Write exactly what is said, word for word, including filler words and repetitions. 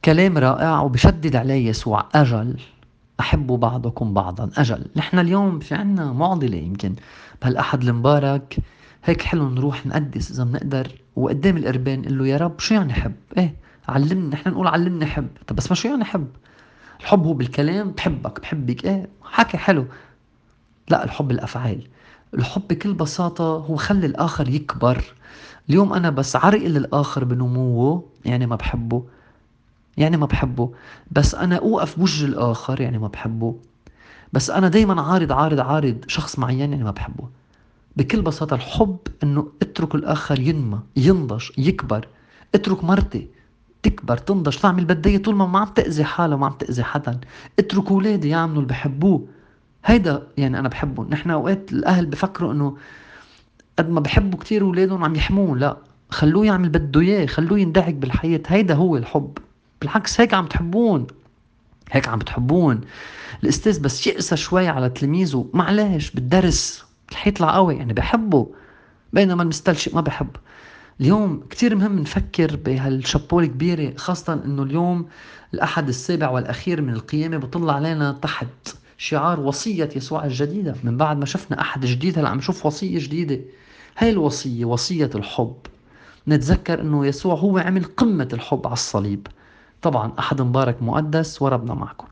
كلام رائع وبشدد عليه يسوع أجل أحبوا بعضكم بعضا. أجل نحن اليوم في عنا معضلة يمكن بهالأحد المبارك، هيك حلو نروح نقدس إذا بنقدر وقدام القربان نقول له يا رب شو يعني حب؟ إيه علمني، نحن نقول علمني حب، طب بس ما شو يعني حب؟ الحب هو بالكلام بحبك بحبك، إيه حكي حلو. لا، الحب الأفعال. الحب بكل بساطة هو خلي الآخر يكبر. اليوم أنا بس عرقل الآخر بنموه يعني ما بحبه، يعني ما بحبه. بس أنا أوقف بوجه الآخر يعني ما بحبه. بس أنا دايما عارض عارض عارض شخص معين يعني ما بحبه. بكل بساطة الحب إنه اترك الآخر ينمى ينضج يكبر. اترك مرتي تكبر تنضج تعمل بدية طول ما ما عم تأذي حالها وما عم تأذي حدا. اترك أولادي يعملوا اللي بحبوه. هيدا يعني أنا بحبه. نحن أوقات الأهل بفكروا إنه قد ما بحبوا كتير أولادهم عم يحموه، لا، خلوه يعمل بده إياه، خلوه يندعك بالحياة. هيدا هو الحب. بالعكس هيك عم تحبون، هيك عم بتحبون. الأستاذ بس يقسى شوي على تلميذه معلش بالدرس رح يطلع قوي يعني بحبه، بينما المستلشق ما بحب. اليوم كتير مهم نفكر بهالشابو الكبيرة، خاصة انه اليوم الأحد السابع والأخير من القيامة بطل علينا تحت شعار وصية يسوع الجديدة. من بعد ما شفنا أحد جديد هلا عم نشوف وصية جديدة. هاي الوصية وصية الحب. نتذكر انه يسوع هو عمل قمة الحب على الصليب. طبعا أحد مبارك مقدس وربنا معكم.